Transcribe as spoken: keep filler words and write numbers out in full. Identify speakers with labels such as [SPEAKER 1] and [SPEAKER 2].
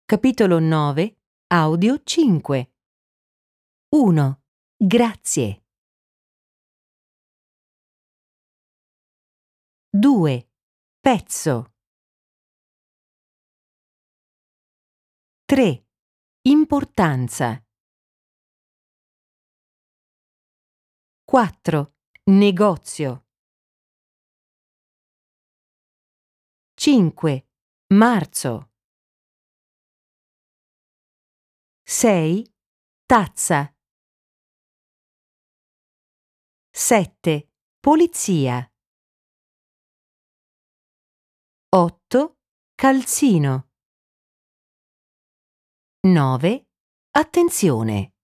[SPEAKER 1] Capitolo nove, Audio cinque. uno. Grazie. due. Pezzo. tre. Importanza. quattro. Negozio. cinque. Marzo. sei. Tazza. sette. Polizia. otto. Calzino. nove. Attenzione.